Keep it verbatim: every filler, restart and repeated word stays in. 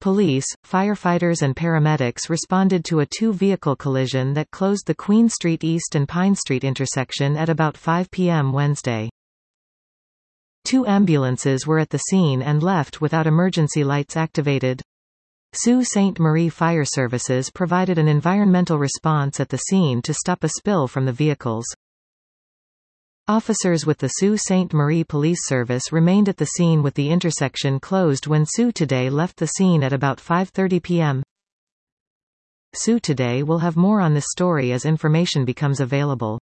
Police, firefighters and paramedics responded to a two-vehicle collision that closed the Queen Street East and Pine Street intersection at about five p m Wednesday. Two ambulances were at the scene and left without emergency lights activated. Sault Ste. Marie Fire Services provided an environmental response at the scene to stop a spill from the vehicles. Officers with the Sault Ste. Marie Police Service remained at the scene with the intersection closed when Sault Today left the scene at about five thirty p m Sault Today will have more on this story as information becomes available.